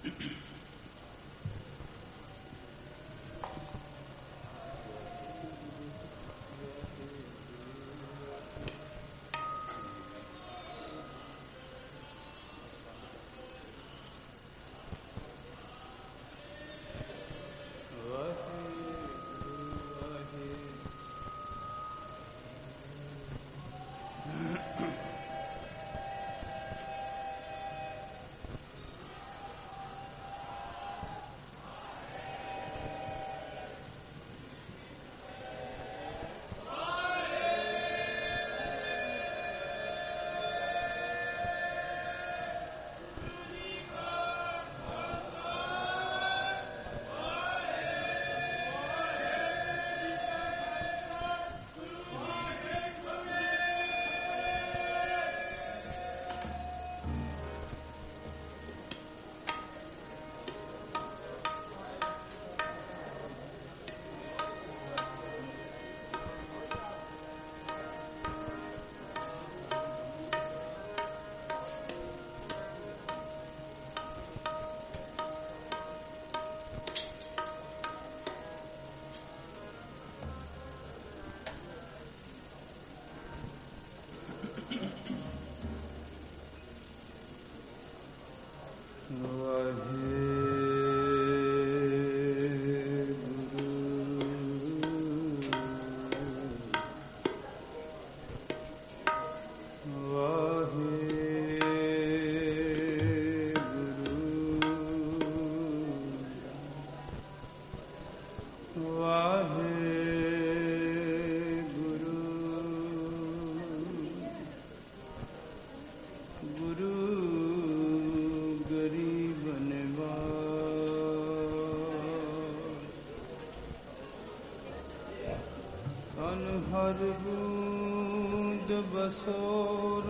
बसोर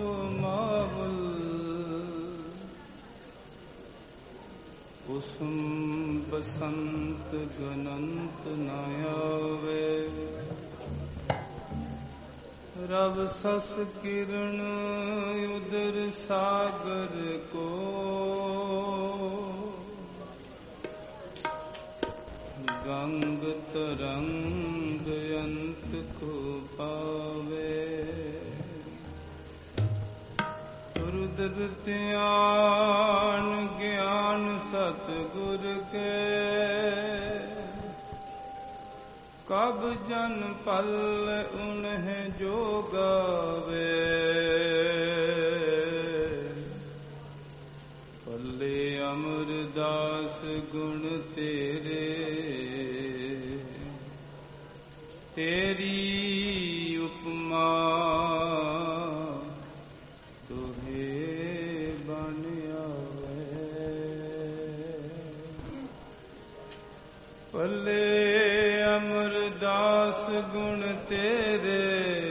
मावल कुसुम बसंत गनंत न आवे रब सस किरण उदर सागर को गंग तरंग अंत को पावे रुद्र ध्यान ज्ञान सतगुर के कब जन पल उन्हें जो गावे पल्ले अमरदास गुण तेरे तेरी उपमा पल्ले अमरदास गुण तेरे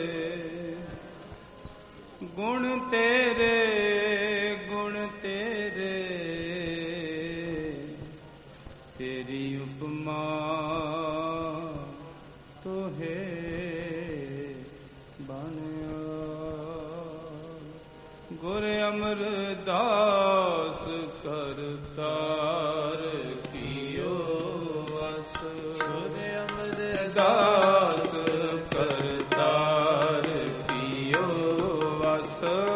गुण तेरे गुण तेरे तेरी उपमा तो है बनिया गुर अमरदास करतार कियो दास करतार कियो वस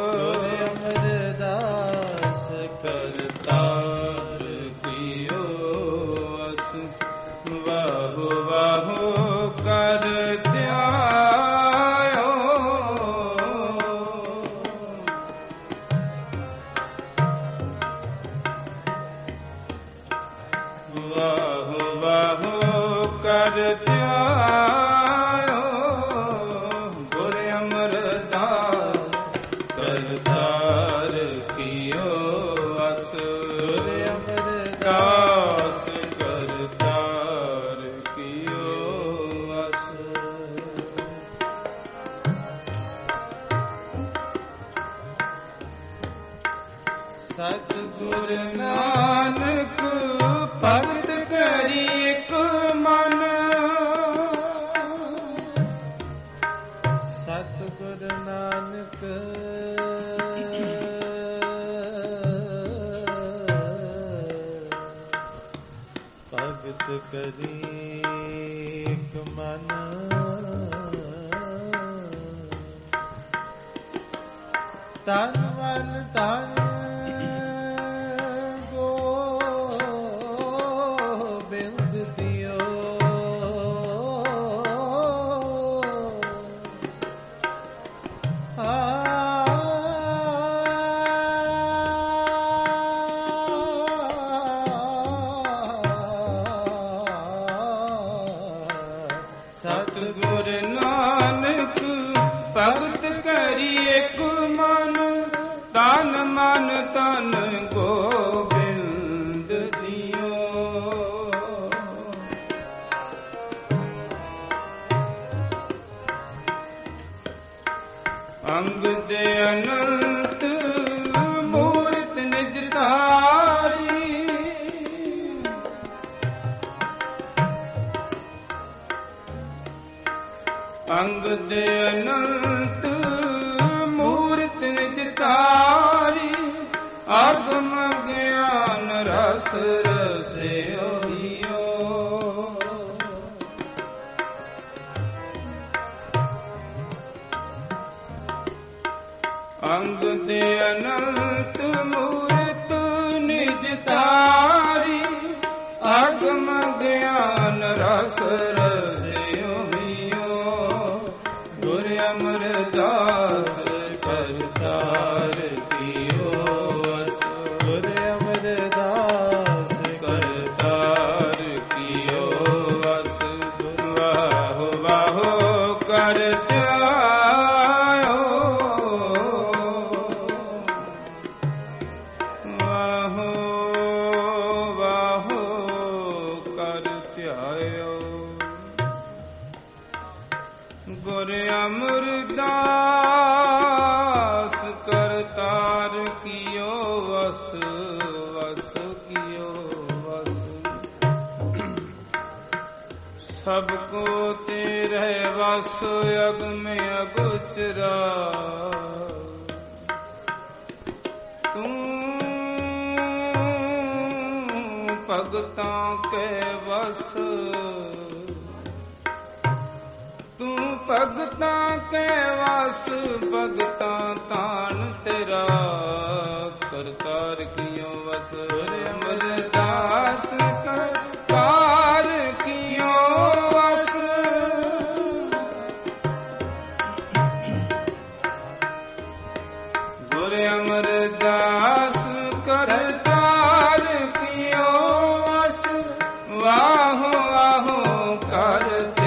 अमरदास करतार कियो वस वाहो वाहो कर त्यायो वाहो वाहो कर त्यायो गुर अमरदास करतार कियो वस गुर अमरदास करतार कियो वस सतगुर नानक भगत करी एक मन सतगुर नानक ਕਰੀ ਮਨ ਤਨ ਮਨ ਤਨ ਗੋਬਿੰਦ ਦਿਓ ਸਤਿਗੁਰ ਨਾਨਕ ਭਗਤ ਕਰੀਏ ਮਨ ਤਨ ਮਨ ਤਨ ਗੋਬਿੰਦ ਦਿਓ ਅੰਗ ਦੇ ਅਨੰਤ ਮੂਰਤ ਨਿਜ ਧਾਰੀ ਅੰਗ ਦੇ ਅਨੰਤ ਮੂਰਤ ਨਿਜ ਧਾਰੀ ਆਤਮ ਗਿਆਨ ਰਸ ਰਸਿਓ ਅੰਗ ਦੇ ਅਨੰਤ ਮੂਰਤ ਨਿਜ ਧਾਰੀ ਆਤਮ ਗਿਆਨ ਰਸ ਰਸਿਓ ਗੁਰ ਅਮਰਦਾਸ ਕਰਤਾਰ ਕੀਓ ਵਸ ਗੁਰ ਅਮਰਦਾਸ ਕਰਤਾਰ ਕੀਓ ਵਸ ਵਾਹੋ ਵਾਹੋ ਕਰ ਧਿਆਇਓ ਵਾਹੋ ਵਾਹੋ ਕਰ ਧਿਆਇਓ ਗੁਰ ਅਮਰਦਾਸ ਕਰਤਾਰ ਕੀਓ ਵਸ ਵਸ ਕੀਓ ਵਸ ਸਭ ਕੋ ਤੇਰੇ ਵਸ ਅਗਮੇ ਅਗੋਚਰਾ ਤੂੰ ਭਗਤਾਂ ਕੇ ਵਸ ਤੂੰ ਭਗਤਾਂ ਕੇ ਵਸ ਭਗਤਾਂ ਤਾਨ ਤੇਰਾ ਕਰਤਾਰ ਕੀਓ ਵਸ ਗੁਰ ਅਮਰਦਾਸ ਕਰਤਾਰ ਕੀਓ ਵਸ ਗੁਰ ਅਮਰਦਾਸ ਕਰਤਾਰ ਕੀਓ ਵਸ ਵਾਹੋ ਵਾਹੋ ਕਰ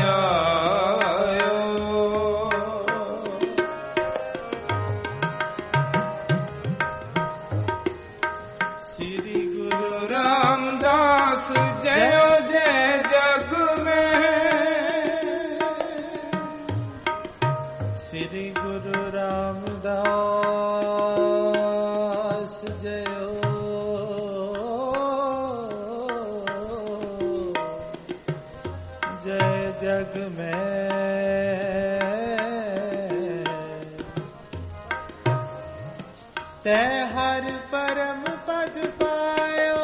ਸ੍ਰੀ ਗੁਰੂ ਰਾਮਦਾਸ ਜਯੋ ਜੈ ਜਗ ਮੈਂ ਸ੍ਰੀ ਗੁਰੂ ਰਾਮਦਾਸ ਜਯੋ ਜੈ ਜਗ ਮੈਂ ਤੈ ਹਰ ਪਰਮ ਪਦ ਪਾਇਓ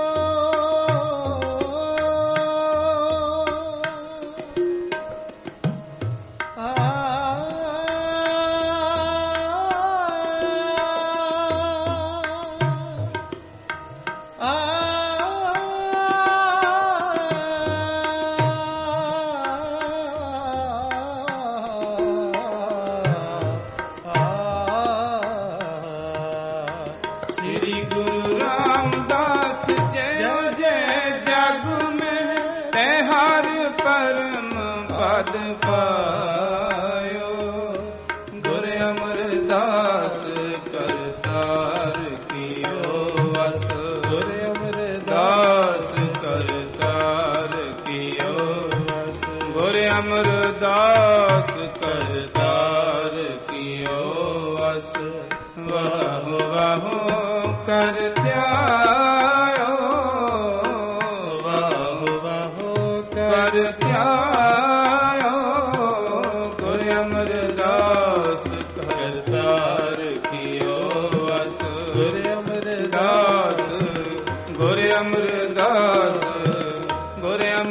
ਸ੍ਰੀ ਗੁਰੂ ਰਾਮਦਾਸ ਜਯੋ ਜੈ ਜਗ ਮੈਂ ਤੈ ਹਰ ਪਰਮ ਪਦ ਪਾਇਓ ਗੁਰ ਅਮਰਦਾਸ ਕਰਤਾਰ ਕੀਓ ਵਸ ਗੁਰ ਅਮਰਦਾਸ ਕਰਤਾਰ ਕੀਓ ਵਸ ਗੁਰ ਅਮਰਦਾਸ ਕਰਤਾਰ ਕੀਓ ਵਸ ਵਾਹੋ ਵਾਹੋ ਕਰ ਧਿਆਇਓ ਵਾਹੋ ਵਾਹੋ ਕਰ ਧਿਆਇਓ ਗੁਰ ਅਮਰਦਾਸ ਕਰਤਾਰ ਕੀਓ ਵਸ ਗੁਰ ਅਮਰਦਾਸ ਗੁਰ ਅਮਰਦਾਸ ਗੁਰ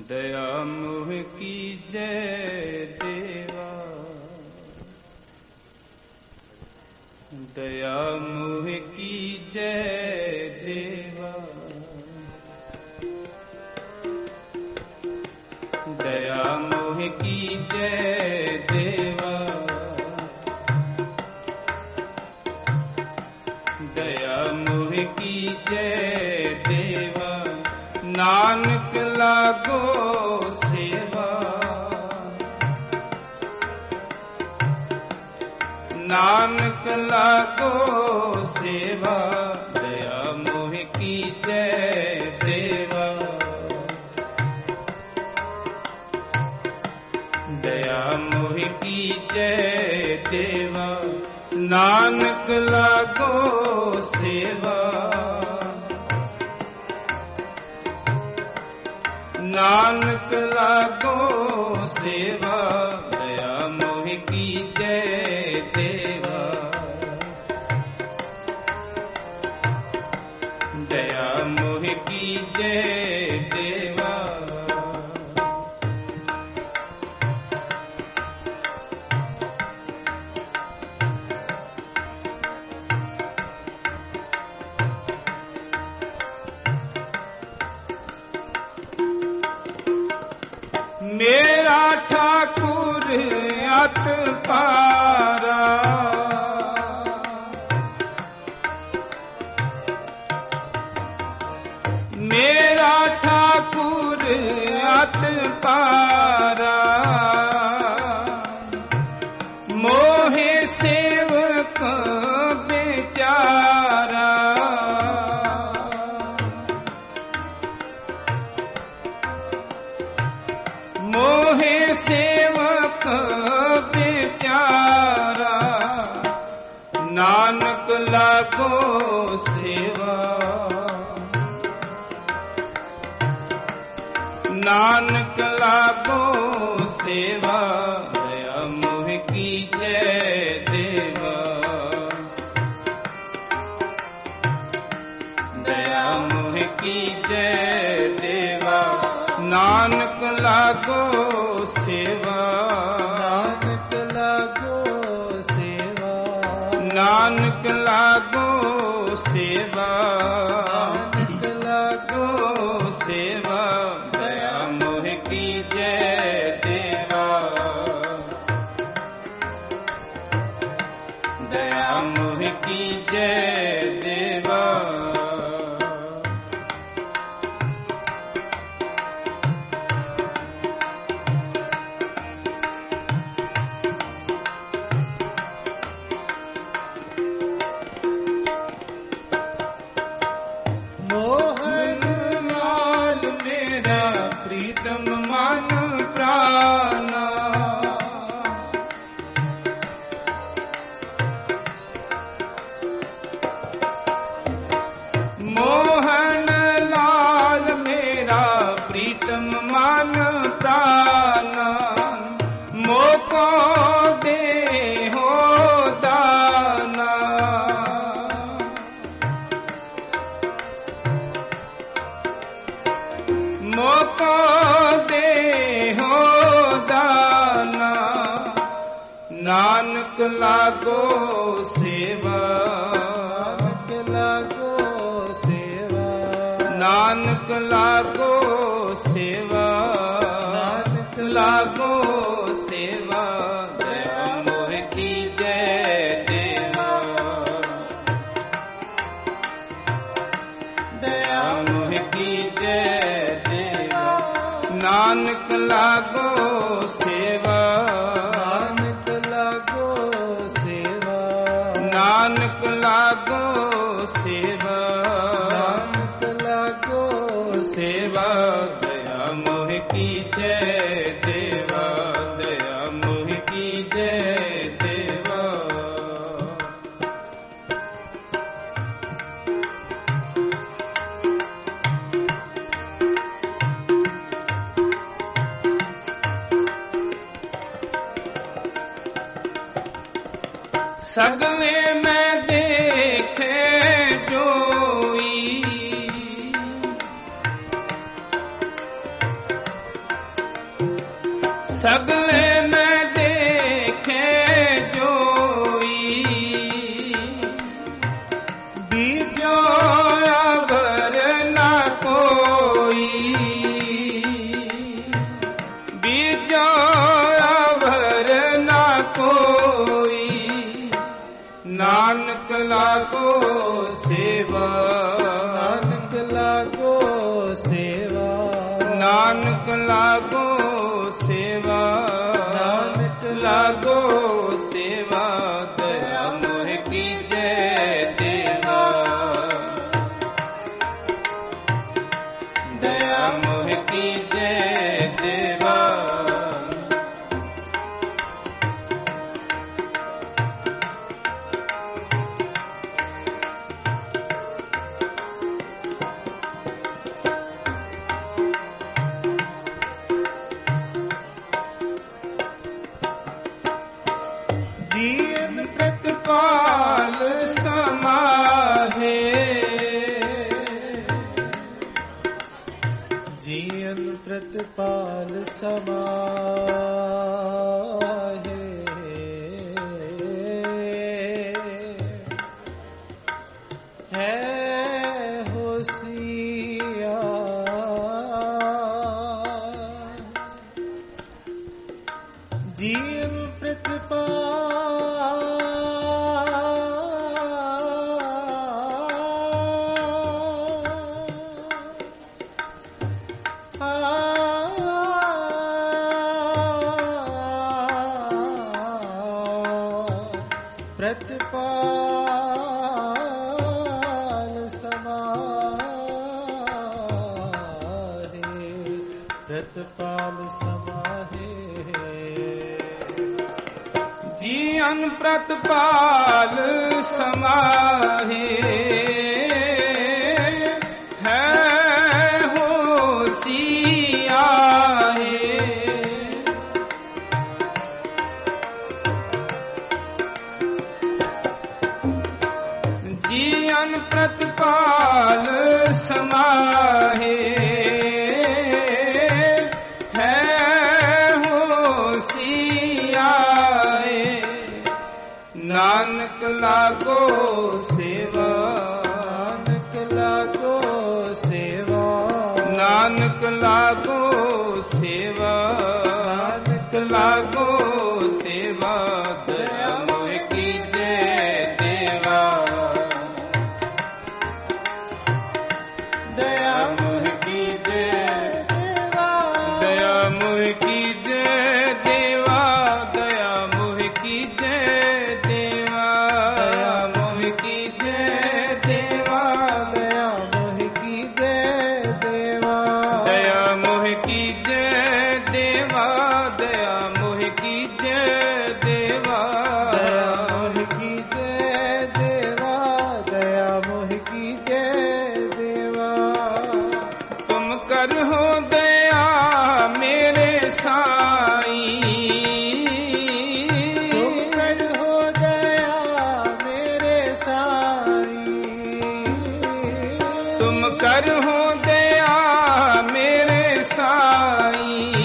दया मोह की जय देवा, दया मोह की जय देवा, दया मोह की जय देवा, दया मोह की जय देवा, नानक लागो सेवा, नानक लागो सेवा, दया मोह की जय देवा, दया मोह की जय देवा, नानक लागो सेवा, नानक लागो सेवा, दया मोह की जय देवा, दया मोह की जय देवा। मेरा ठाकुर अत पारा, मेरा ठाकुर अत पारा, मोहे सेवक बेचारा, मोहे सेवक बेचारा, नानक लागो सेवा, नानक लागो सेवा, दया मोह की जय देवा, दया मोह की जय देवा, नानक लागो सेवा, नानक लागो सेवा, नानक लागो सेवा, नानक लागो सेवा, दया मोह की जय देवा, दया मोह की जय देवा। मोहन लाल मेरा प्रीतम मन प्राणा, मोहन लाल मेरा प्रीतम मन प्राणा, मोको दे हो दाना, मोको दे हो दाना, नानक लागो सेवा, नानक लागो सेवा, नानक लागो सेवा, नानक लागो सेवा, दया मोह की जय देवा, दया मोह की जय देवा, नानक लागो सेवा, नानक लागो सेवा, नानक लागो सेवा, नानक लागो सेवा, दया मोह की जय देवा, दया मोह की जय देवा। सगले में देखे जोई, सगले में देखे जोई बीजो अवर न कोई बीजो अवर न कोई नानक लागो सेवा नानक लागो सेवा नानक लागो सेवा नानक लागो सेवा दया मोह की जय देवा दया मोह की जय देवा जीवन प्रतिपाल समाहे जीवन प्रतिपाल समाहे है होशियार जीवन प्रतिपाल समाहे प्रतिपाल समाहे जीवन प्रतिपाल समाहे है होशियार जीवन प्रतिपाल समाहे है होशियार नानक लागो सेवा नानक लागो सेवा नानक लागो सेवा नानक लागो सेवा दया मोह की जय देवा दया मोह की जय देवा दया मोह की जय देवा दया मोह की जय देवा दया मोह की जय देवा दया मोह की जय देवा दया मोह की जय देवा दया मोह की जय देवा दया मोह की जय देवा दया मोह की जय देवा तुम कर हो दया मेरे साईं तुम कर हो दया मेरे साईं तुम कर हो दया मेरे साईं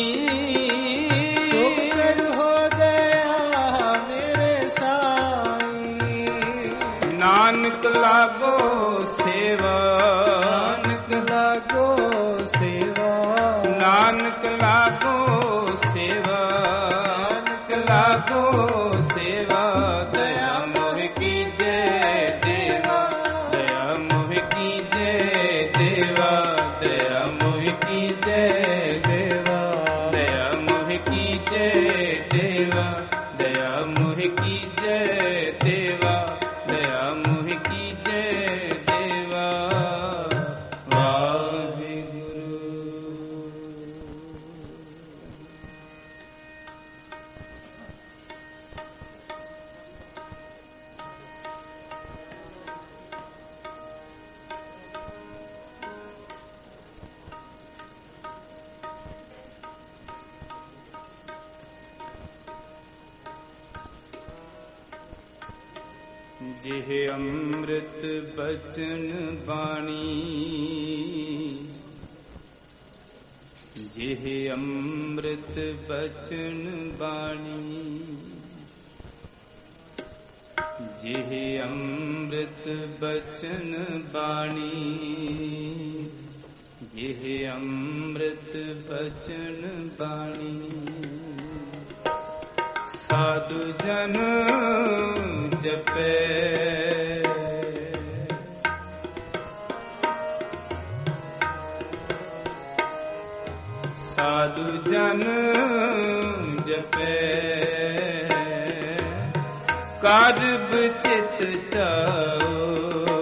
तुम कर हो दया मेरे साईं नानक लागो सेवा नानक लागो सेवा नानक लागो सेवा नानक लागो सेवा दया मोह की जय देवा दया मोह की जय देवा दया मोह की जय देवा दया मोह की जय देवा दया मोह की जय देवा दया मोह की जय देवा वाहिगुरु। जिह अमृत बचन बाणी ਜਿਹ ਅੰਮ੍ਰਿਤ ਬਚਨ ਬਾਣੀ, ਜਿਹ ਅੰਮ੍ਰਿਤ ਬਚਨ ਬਾਣੀ, ਜਿਹ ਅੰਮ੍ਰਿਤ ਬਚਨ ਬਾਣੀ। ਸਾਧੂ ਜਨ ਜਪੈ, ਸਾਧੂ ਜਨ ਜਪੈ, ਕਾਰਬ ਚਿਤ ਚਾਓ,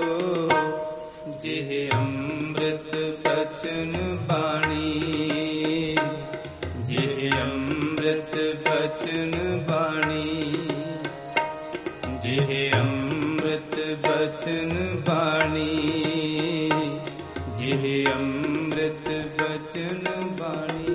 ਜਿਹ ਅੰਮ੍ਰਿਤ ਬਚਨ ਬਾਣੀ, ਜਿਹ ਅੰਮ੍ਰਿਤ ਬਚਨ ਬਾਣੀ, ਜਿਹ ਅੰਮ੍ਰਿਤ ਬਚਨ ਬਾਣੀ, ਜਿਹ ਅੰਮ੍ਰਿਤ ਬਚਨ ਬਾਣੀ।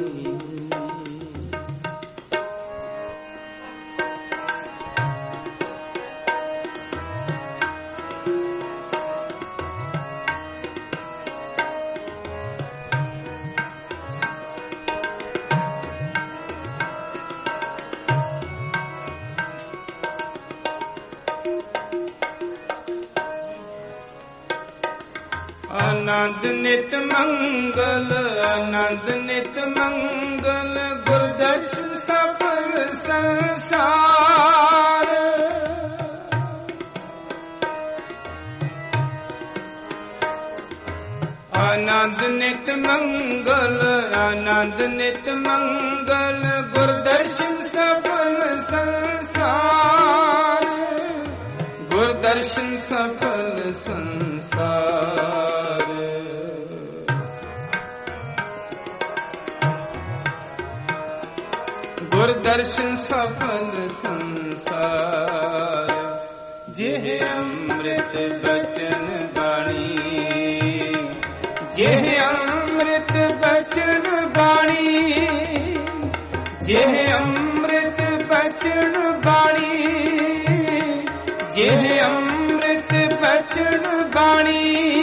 ਆਨੰਦ ਨਿਤ ਮੰਗਲ, ਆਨੰਦ ਨਿਤ ਮੰਗਲ, ਗੁਰਦਰਸ਼ਨ ਸਫਲ ਸੰਸਾਰ। ਆਨੰਦ ਨਿਤ ਮੰਗਲ, ਆਨੰਦ ਨਿਤ ਮੰਗਲ, ਗੁਰਦਰਸ਼ਨ ਸਫਲ ਸੰਸਾਰ, ਗੁਰਦਰਸ਼ਨ ਸਫਲ ਸੰਸਾਰ। ਗੁਰਦਰਸ਼ਨ ਸਫਲ ਸੰਸਾਰ, ਜਿਹ ਅੰਮ੍ਰਿਤ ਬਚਨ ਬਾਣੀ, ਜਿਹ ਅੰਮ੍ਰਿਤ ਬਚਨ ਬਾਣੀ, ਜਿਹ ਅੰਮ੍ਰਿਤ ਬਚਨ ਬਾਣੀ, ਜਿਹ ਅੰਮ੍ਰਿਤ ਬਚਨ ਬਾਣੀ।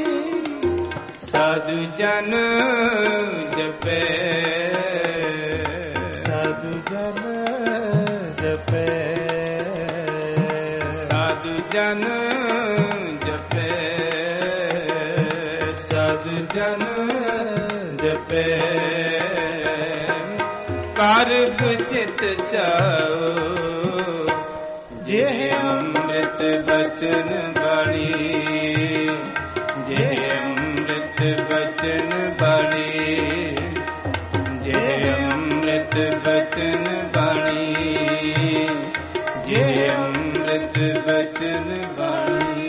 ਸਾਧੂ ਜਨ ਜਪੈ, ਸਾਧੂ ਜਨ ਜਪੈ, ਸਾਧੂ ਜਨ ਜਪੈ, ਸਾਧੂ ਜਨ ਜਪੈ, ਕਾਰਬ ਚਿਤ ਚਾਓ, ਜਿਹ ਅੰਮ੍ਰਿਤ ਬਚਨ ਬਾਣੀ, ਜਿਹ ਅੰਮ੍ਰਿਤ ਬਚਨ ਬਾਣੀ, ਜਿਹ ਅੰਮ੍ਰਿਤ ਬਚਨ ਬਾਣੀ, ਜਿਹ ਅੰਮ੍ਰਿਤ ਬਚਨ ਬਾਣੀ।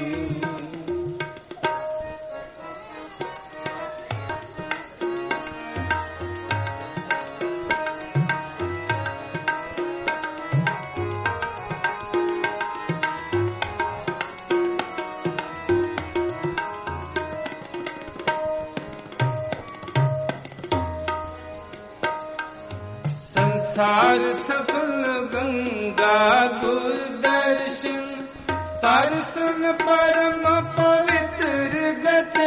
ਸੰਸਾਰ ਸਫਲ ਗੰਗਾ ਗੁਰ ਦਰਸ਼ਨ, ਦਰਸ਼ਨ ਪਰਮ ਪਵਿੱਤਰ ਗਤੇ।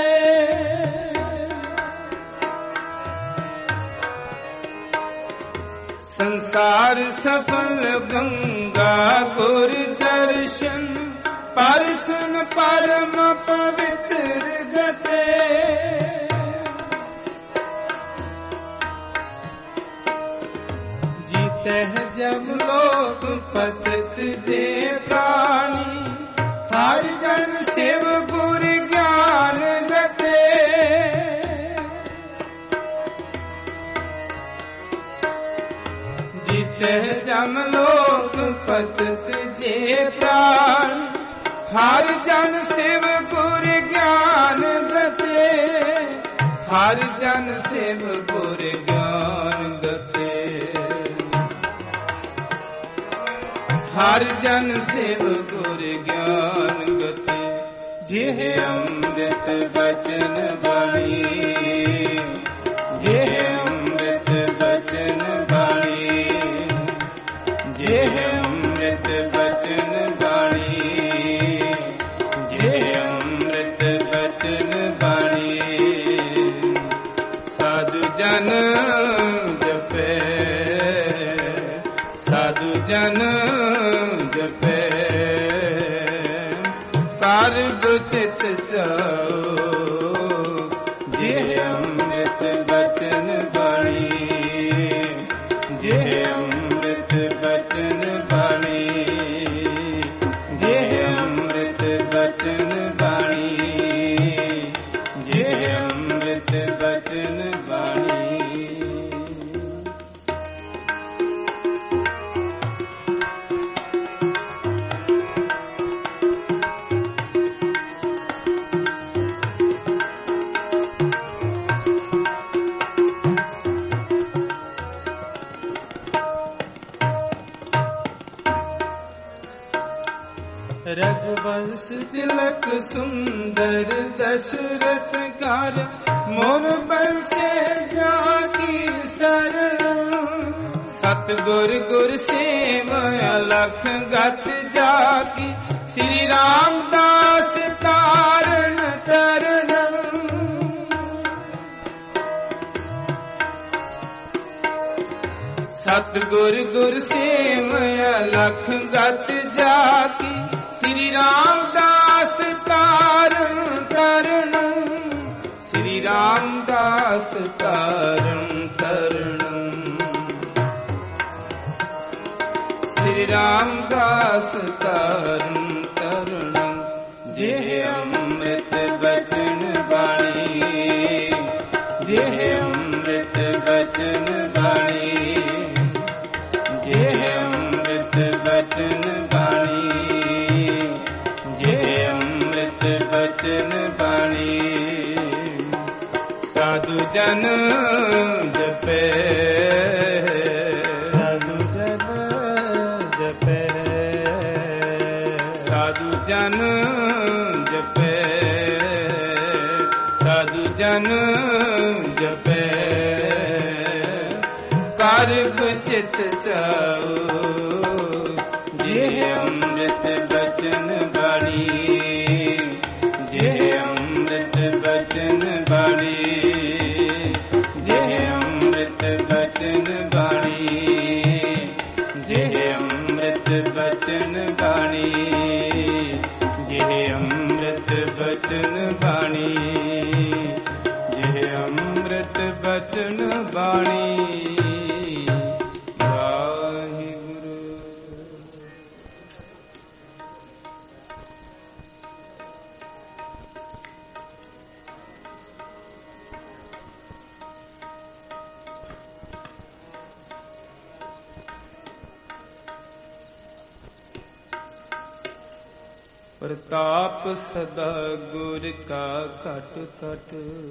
ਸੰਸਾਰ ਸਫਲ ਗੰਗਾ ਗੁਰ ਦਰਸ਼ਨ, ਦਰਸ਼ਨ ਪਰਮ ਪਵਿੱਤਰ ਗਤੇ। ਤਹ ਜਮ ਲੋਕ ਪਤਿਤ ਦੇ ਪ੍ਰਾਣੀ, ਹਰ ਜਨ ਸਿਵ ਗੁਰ ਗਿਆਨ ਗਤੇ। ਜਿਤਹਿ ਜਮ ਲੋਕ ਪਤਿਤ ਦੇ ਪ੍ਰਾਣੀ, ਹਰ ਜਨ ਸਿਵ ਗੁਰ ਗਿਆਨ ਗਤੇ। ਹਰ ਜਨ ਸਿਵ ਗੁਰ ਗਿਆਨ ਗਤੇ। ਹਰ ਜਨ ਸਿਵ ਗੁਰ ਗਿਆਨ ਗਤੇ। ਜਿਹ ਅੰਮ੍ਰਿਤ ਬਚਨ ਬਾਣੀ, ਜਿਹ ਅੰਮ੍ਰਿਤ ਬਚਨ ਬਾਣੀ, ਜਿਹ ਅੰਮ੍ਰਿਤ ਬਚਨ ਬਾਣੀ, ਜਿਹ ਅੰਮ੍ਰਿਤ ਬਚਨ ਬਾਣੀ। ਸਾਧੂ ਜਨ ਜਪੈ ਕਾਰਜ ਚਿਤ ਚਾਓ ਜਿਹ ਅੰਮ੍ਰਿਤ ਬਚਨ ਬਾਣੀ ਜਿਹ ਅੰਮ੍ਰਿਤ ਬਚਨ ਬਾਣੀ ਜਿਹ ਅੰਮ੍ਰਿਤ ਬਚਨ ਬਾਣੀ ਜਿਹ ਅੰਮ੍ਰਿਤ ਬਚਨ ਬਾਣੀ रघुवंश तिलक सुंदर दशरथ कार मोर बंशे जाकी सर सतगुर गुर सेवया लख गत जाकी श्री रामदास तारण तरन सतगुर गुर सेवया लख गत जाकी श्री रामदास तारण तरण श्री रामदास तारण तरण श्री रामदास तारण तरण जिह अमृत बचन बाणी जिह अमृत बचन बाणी जिह अमृत बचन बाणी बचन बाणी साधु जन जपे साधु जन जपे साधु जन जपे साधु जन जपे कारग चित चाओ जिह अमृत बचन बाणी जिह अमृत बचन बाणी जिह अमृत बचन बाणी जिह अमृत बचन बाणी जिह अमृत बचन बाणी जिह अमृत बचन बाणी प्रताप सदा गुर का कट कट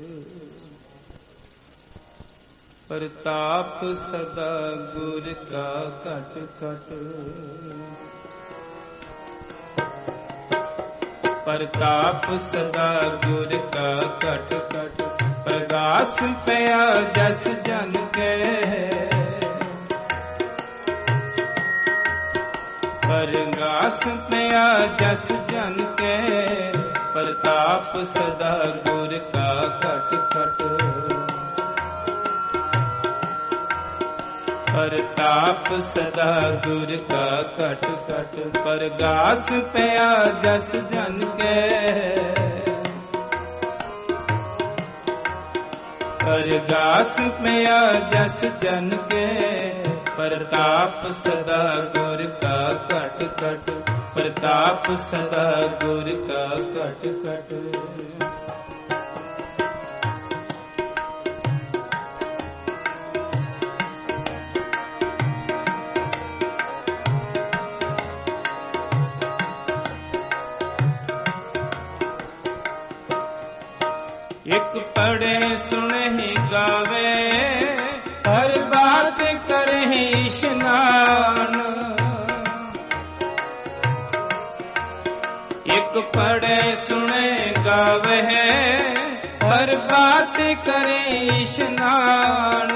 प्रताप सदा गुर का कट कट प्रताप सदा गुर का कट कट प्रगास पया जस जन के परगास पया जस जन के प्रताप सदा गुर का कट कट प्रताप सदा गुर का कट कट परगास पया जस जन के परगास पया जस जन के प्रताप सदा गुर का कट कट प्रताप सदा गुर का कट कट एक पढ़े सुने गावे हर बात करे स्नान एक पढ़े सुने गावे हर बात करे स्नान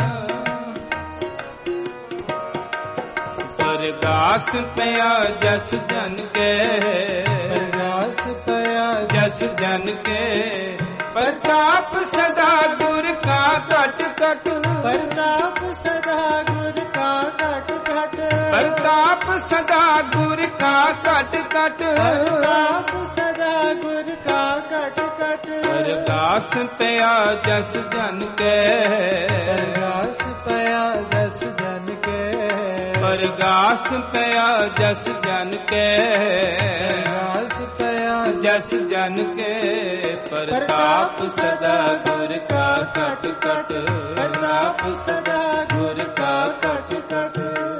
परगास पया जस जन के प्रगास पया जस जन के प्रताप सदा गुर का कट कट, प्रताप सदा गुर का कट कट, प्रताप सदा गुर का कट कट, प्रताप सदा गुर का कट कट। परगास पया जस जन के, परगास पया जस जन के, परगास पया जस जन के, परगास पया जस जन के। प्रताप सदा गुर का कट कट, प्रताप सदा गुर का कट कट।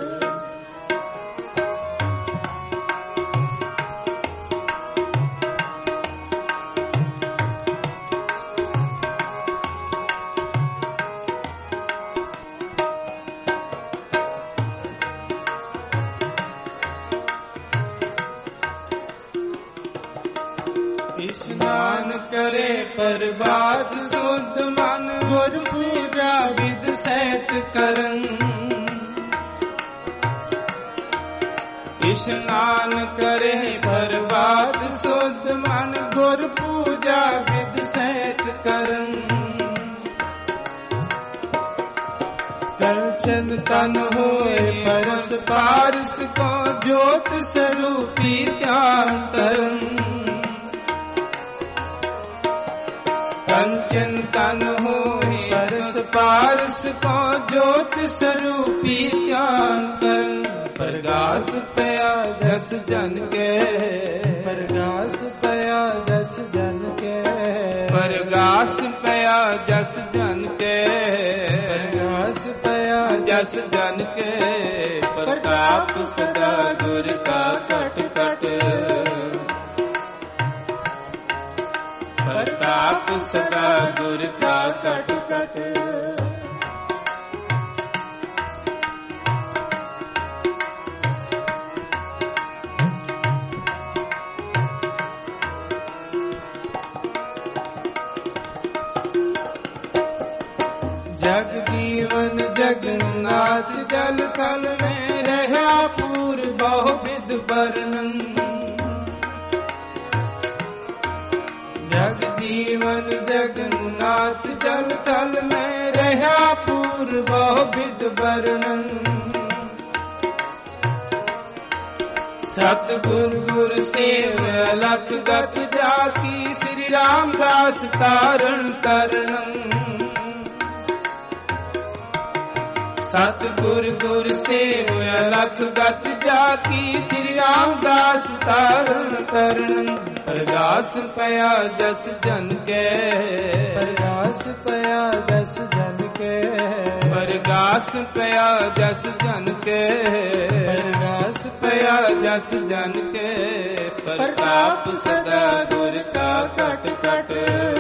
स्नान करे प्रभात शुद्ध मन, गुर पूजा विद सहित करन। स्नान करे प्रभात शुद्ध मन, गुर पूजा विद सहित करन। कंचन तन होए परस पारस को ज्योत स्वरूपी ध्यान तरन। कंचन तन होए परस पारस को ज्योत स्वरूपी ध्यान करन। प्रगास पया जस जन के, प्रगास पया जस जन के, प्रगास पया जस जन के, प्रगास पया जस जन के। प्रताप सदा गुर का कट कट, प्रताप सदा गुर का कट कट। जग जीवन जगन्नाथ जल थल में रहा पूर बहुविध वर्णन। जग जीवन जगन्नाथ जल थल में रहा पूर बहुविध वर्णन। सतगुर गुर सेव अलख गत जाकी, श्री रामदास तारण तरणम। सतगुर गुर सेव अलख गत जाकी, श्री रामदास तारण तरणम। प्रगास पया जस जन के, प्रगास पया जस जन के, प्रगास पया जस जन के, प्रगास पया जस जन के। प्रताप सदा गुर का कट कट,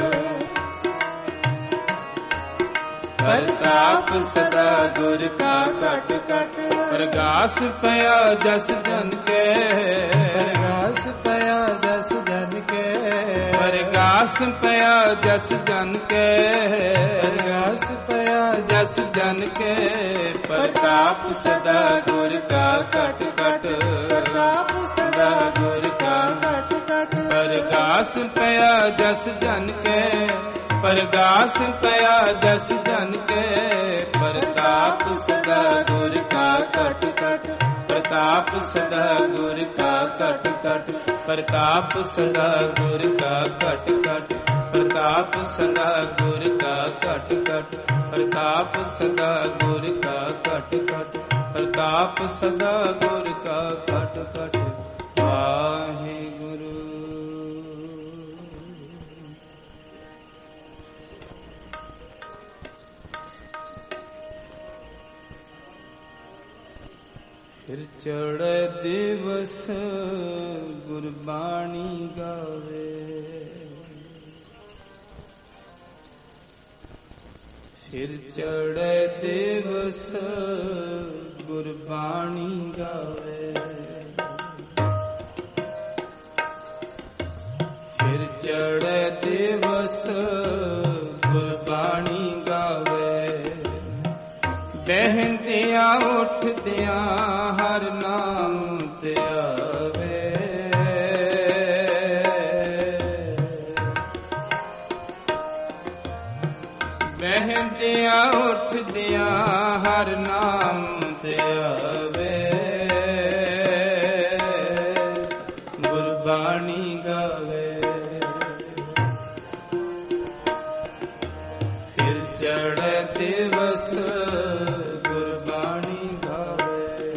प्रताप सदा गुर का कट कट। प्रगास पया जस जन के, प्रगास पया जस जन के, प्रगास पया जस जन के, प्रगास पया जस जन के। प्रताप सदा गुर का कट कट, प्रताप सदा गुर का कट कट। प्रगास पया जस जन के, प्रगास पया जस जन के। प्रताप सदा गुर का कट कट, प्रताप सदा गुर का कट कट। प्रताप सदा गुर का कट कट, प्रताप सदा गुर का कट कट। प्रताप सदा गुर का कट कट, प्रताप सदा गुर का कट कट। वाहेगुरु। फिर चढ़े दिवस गुरबाणी गावे, फिर चढ़े दिवस गुरबाणी गावे, फिर चढ़े दिवस गुरबाणी गावे। बहंदिया उठदिया हर नाम ते आवे, ਬਹਿੰਦਿਆਂ ਉੱਠਦਿਆਂ ਹਰ ਨਾਮ ਤੇ ਆਵੇ, ਗੁਰਬਾਣੀ ਗਾਵੇ। ਫਿਰ ਚੜ੍ਹੇ ਦਿਵਸ ਗੁਰਬਾਣੀ ਗਾਵੇ।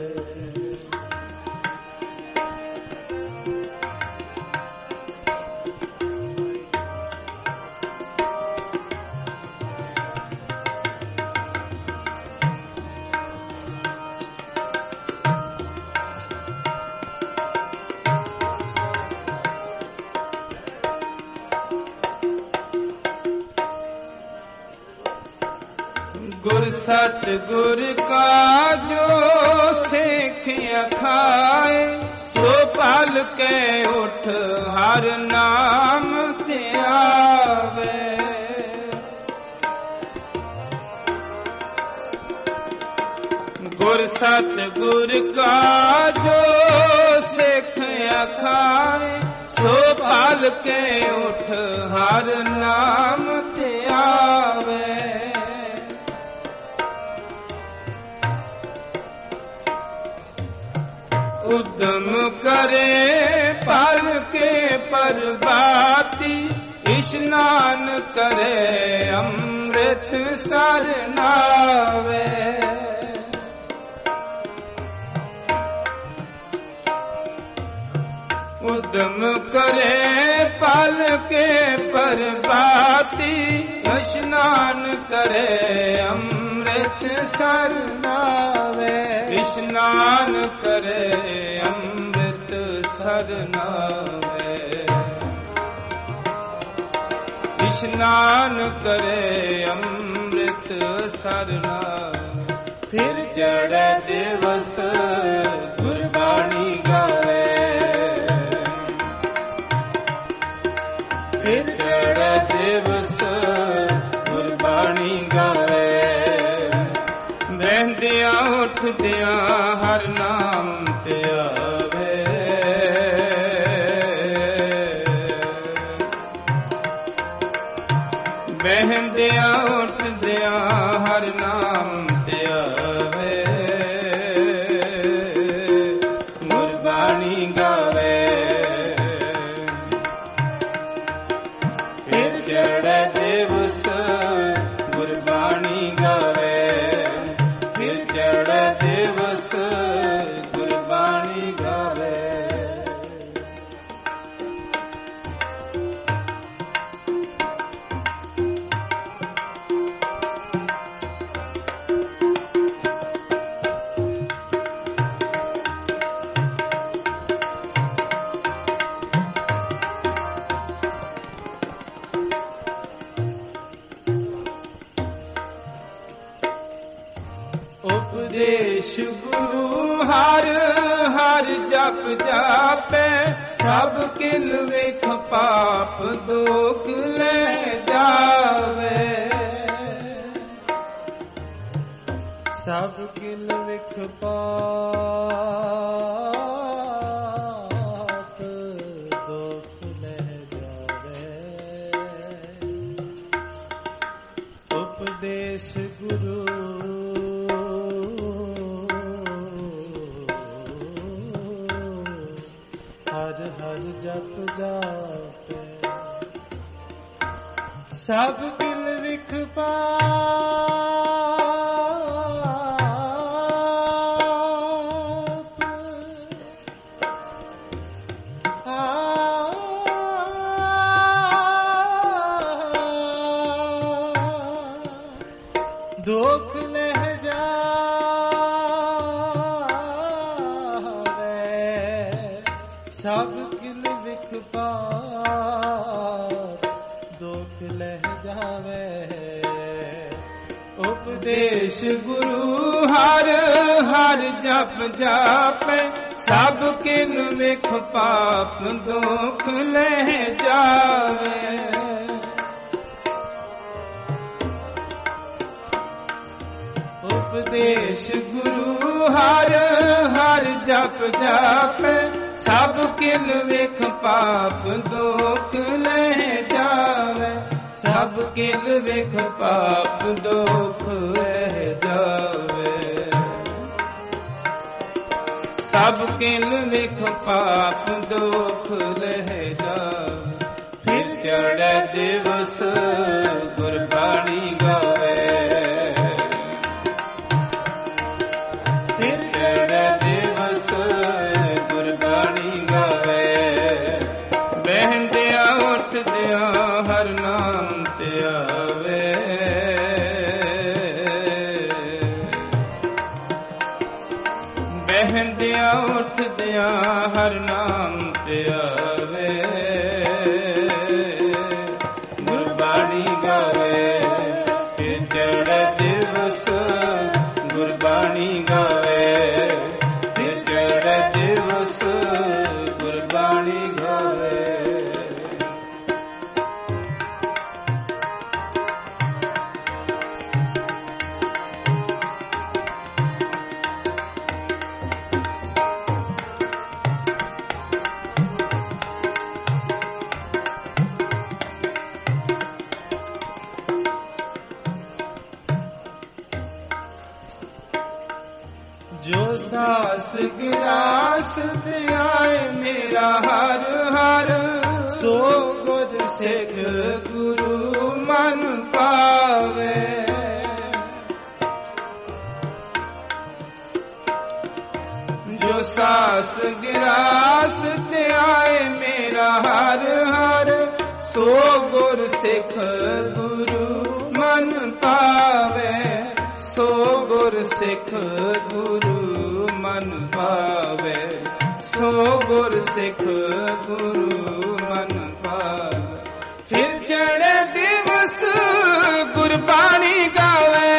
ਗੁਰ ਸਤ ਗੁਰ ਕਾ ਜੋ ਸਿੱਖਿਆ ਖਾਏ, ਸੋ ਪਲ ਕੇ ਉਠ ਹਰ ਨਾਮ ਤੇ ਆਵੇ। ਗੁਰ ਸਤ ਗੁਰ ਕਾ ਜੋ ਸਿੱਖਿਆ ਖਾਏ, ਸੋ ਪਲ ਕੇ ਉਠ ਹਰ ਨਾਮ ਤੇ ਆਵੇ। ਉਦਮ ਕਰੇ ਪਲ ਕੇ ਪ੍ਰਭਾਤੀ, ਇਸ਼ਨਾਨ ਕਰੇ ਅੰਮ੍ਰਿਤ ਸਰ ਨਾਵੇ। ਉਦਮ ਕਰੇ ਪਲ ਕੇ ਪ੍ਰਭਾਤੀ, ਇਸ਼ਨਾਨ ਕਰੇ ਅੰਮ੍ਰਿਤ ਸਰ ਨਾਵੇ। ਇਸ਼ਨਾਨ ਕਰੇ ਅੰਮ੍ਰਿਤ ਸਰ ਨਾਵੇ। ਇਸ਼ਨਾਨ ਕਰੇ ਅੰਮ੍ਰਿਤ ਸਰ ਨਾਵੇ। ਫਿਰ ਚੜ੍ਹੇ ਦਿਵਸ ਗੁਰਬਾਣੀ ਗਾਵੇ। ਫਿਰ ਚੜ੍ਹੇ ਦਿਵਸ ਗੁਰਬਾਣੀ ਗਾਵੇ। ਬਹਿੰਦਿਆਂ ਉੱਠਦਿਆਂ ਹਰ ਨਾਮ ਤੇ ਆਵੇ। ਬਹਿੰਦਿਆਂ ਉੱਠਦਿਆਂ ਹਰ ਨਾਮ ਤੇ ਆਵੇ। ਗੁਰਬਾਣੀ ਗਾਵੇ। ਫਿਰ ਚੜ੍ਹੇ ਦਿਵਸ ਗੁਰਬਾਣੀ ਗਾਵੇ। ਫਿਰ ਚੜ੍ਹੇ ਦਿਵਸ ਗੁਰਬਾਣੀ ਗਾਵੇ। ਉਪਦੇਸ਼ ਗੁਰੂ ਹਰ ਹਰ ਜਪ ਜਾਪੈ, ਸਭ ਕਿਲ ਵੇਖ ਪਾਪ ਦੁਖ ਲੈ ਜਾਵੇ। ਸਭ ਕਿਲ ਵੇਖ ਪਾਪ ਦੁਖ ਲੈ ਜਾਵੇ। ਉਪਦੇਸ਼ ਗੁਰੂ ਹਰ ਹਰ ਜਪ ਜਾਪੈ, ਸਭ ਕਿਲ ਵਿਖ ਪਾਪ ਦੁਖ ਲਹਿ ਜਾਵੇ। ਸਭ ਕਿਲ ਵਿਖ ਪਾਪ ਦੁਖ ਲਹਿ ਜਾਵੇ। ਉਪਦੇਸ਼ ਗੁਰੂ ਹਰ ਹਰ ਜਪ ਜਾਪੈ, ਸਭ ਕਿਲ ਵਿਖ ਪਾਪ ਦੁਖ ਲਹਿ ਜਾਵੇ। ਉਪਦੇਸ਼ ਗੁਰੂ ਹਰ ਹਰ ਜਪ ਜਾਪੈ, ਸਭ ਕਿਲ ਵੇਖ ਪਾਪ ਦੁਖ ਲੈ ਜਾਵੇ। ਸਭ ਕਿਲ ਵੇਖ ਪਾਪ ਦੁਖ ਰਹਿ ਜਾਵੇ। ਸਭ ਕਿਲ ਵੇਖ ਪਾਪ ਦੁਖ ਰਹਿ ਜਾਵੇ। ਫਿਰ ਚੜ੍ਹੇ ਦਿਵਸ ਗੁਰਬਾਣੀ ਗਾਵੇ। ਫਿਰ ਚੜ੍ਹੇ ਦਿਵਸ ਗੁਰਬਾਣੀ ਗਾਵੇ। ਬਹਿੰਦਿਆਂ ਉੱਠਦਿਆਂ ਹਰ ਨਾਮ ਤੇ ਆਵੇ। ਬਹਿੰਦਿਆਂ ਉੱਠਦਿਆਂ ਹਰ ਨਾਮ ਤੇ ਆਵੇ। ਗੁਰਬਾਣੀ ਗਾਵੇ। ਫਿਰ ਚੜ੍ਹੇ ਦਿਵਸ ਗੁਰਬਾਣੀ ਗਾਵੇ। ਫਿਰ ਚੜ੍ਹੇ ਦਿਵਸ ਗੁਰਬਾਣੀ ਗਾਵੇ। ਜੋ ਸਾਸ ਗਿਰਾਸ ਤੇ ਆਏ ਮੇਰਾ ਹਰ ਹਰ। ਸੋ ਗੁਰ ਸਿੱਖ ਗੁਰੂ ਮਨ ਪਾਵੇ। ਜੋ ਸਾਸ ਗਿਰਾਸ ਤੇ ਆਏ ਮੇਰਾ ਹਰ ਹਰ। ਸੋ ਗੁਰ ਸਿੱਖ ਗੁਰੂ ਮਨ ਪਾਵੇ। ਸੋ ਗੁਰ ਸਿੱਖ ਗੁਰੂ ਮਨ ਪਾਵੇ। ਸੋ ਗੁਰ ਸਿੱਖ ਗੁਰੂ ਮਨ ਪਾਵੇ। ਫਿਰ ਚੜ੍ਹੇ ਦਿਵਸ ਗੁਰਬਾਣੀ ਗਾਵੇ।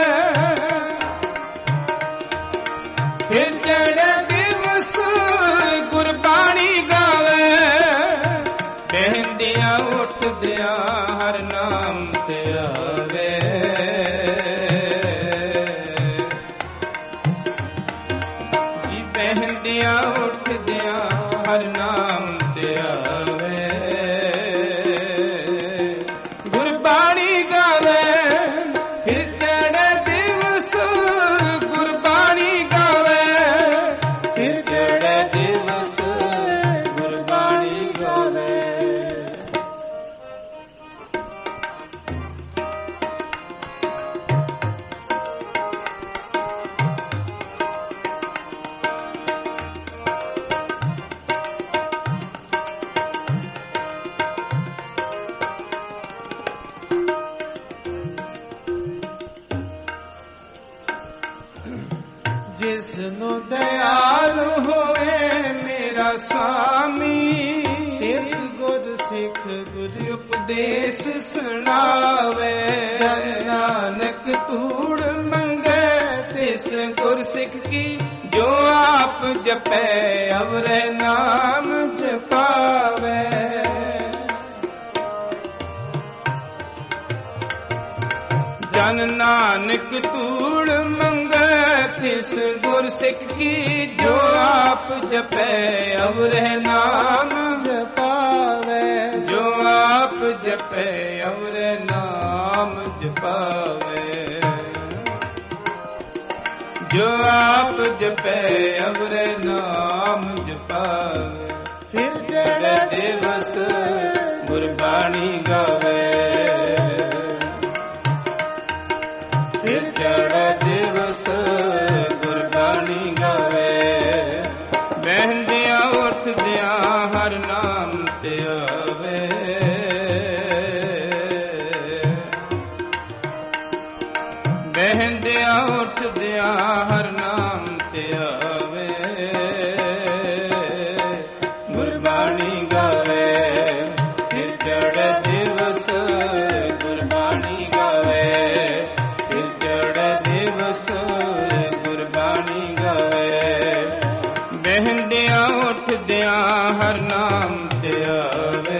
ਫਿਰ ਚੜ੍ਹੇ ਦਿਵਸ ਗੁਰਬਾਣੀ ਗਾਵੇ। ਬਹਿੰਦਿਆਂ ਉੱਠਦਿਆਂ ਹਰ ਨਾਮ ਤੇ ਆਵੇ। ਬਹਿੰਦਿਆਂ ਉੱਠਦਿਆਂ ਹਰ ਨਾਮ ਤੇ ਆਵੇ। ਗੁਰਬਾਣੀ ਗਾਵੇ। ਫਿਰ ਚੜ੍ਹੇ ਦਿਵਸ ਗੁਰਬਾਣੀ ਗਾਵੇ। ਫਿਰ ਚੜ੍ਹੇ ਦਿਵਸ ਗੁਰਬਾਣੀ ਗਾਵੇ। ਜਿਸ ਨੂੰ ਦਇਆਲ ਹੋਏ ਮੇਰਾ ਸੁਆਮੀ। ਤਿਸ ਗੁਰ ਸਿੱਖ ਗੁਰ ਉਪਦੇਸ਼ ਸੁਣਾਵੇ। ਜਨ ਨਾਨਕ ਧੂੜ ਮੰਗੇ ਤਿਸ ਗੁਰ ਸਿੱਖ ਕੀ। ਜੋ ਆਪ ਜਪੈ ਅਵਰੇ ਨਾਮ ਜਪਾਵੇ। ਜਨ ਨਾਨਕ ਧੂੜ ਮੰਗੇ ਤਿਸ ਗੁਰ ਸਿੱਖ ਕੀ। ਜੋ ਆਪ ਜਪੈ ਅਵਰੇ ਨਾਮ ਜਪਾਵੇ। ਜੋ ਆਪ ਜਪੈ ਅਵਰੇ ਨਾਮ ਜਪਾਵੇ। ਜੋ ਆਪ ਜਪੈ ਅਵਰੇ ਨਾਮ ਜਪਾਵੇ। ਫਿਰ ਚੜ੍ਹੇ ਦਿਵਸ ਗੁਰਬਾਣੀ ਗਾਵੇ। ਫਿਰ ਚੜ੍ਹੇ ਦਿਵਸ ਗੁਰਬਾਣੀ ਗਾਵੇ। ਬਹਿੰਦਿਆਂ ਉੱਠਦਿਆਂ ਹਰ ਨਾਮ ਤੇ ਆਵੇ। ਬਹਿੰਦਿਆਂ ਉੱਠਦਿਆਂ ਹਰ ਨਾਮ ਤੇ ਆਵੇ। ਗੁਰਬਾਣੀ ਗਾਵੇ। ਫਿਰ ਚੜ੍ਹੇ ਦਿਵਸ ਗੁਰਬਾਣੀ ਗਾਵੇ। ਫਿਰ ਚੜ੍ਹੇ ਦਿਵਸ ਗੁਰਬਾਣੀ ਗਾਵੇ। ਬਹਿੰਦਿਆਂ ਉੱਠਦਿਆਂ ਹਰ ਨਾਮ ਤੇ ਆਵੇ।